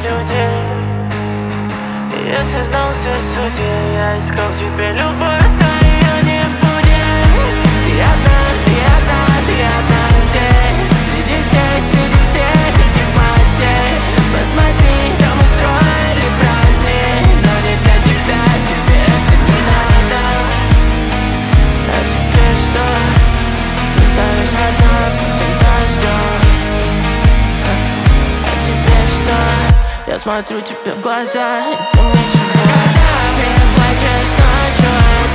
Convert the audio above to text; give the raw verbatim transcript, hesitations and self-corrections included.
людей. Если знал все сути, я искал тебе любовь, но ее не будет. Ты одна, ты одна, ты одна здесь. Среди всех, среди всех этих мастей. Посмотри, там устроили праздник, но не для тебя, тебе это не надо. А теперь что? Ты стоишь одна под этим дождем. А теперь что? Я смотрю тебе в глаза, и ты мне чего? Ты плачешь ночью.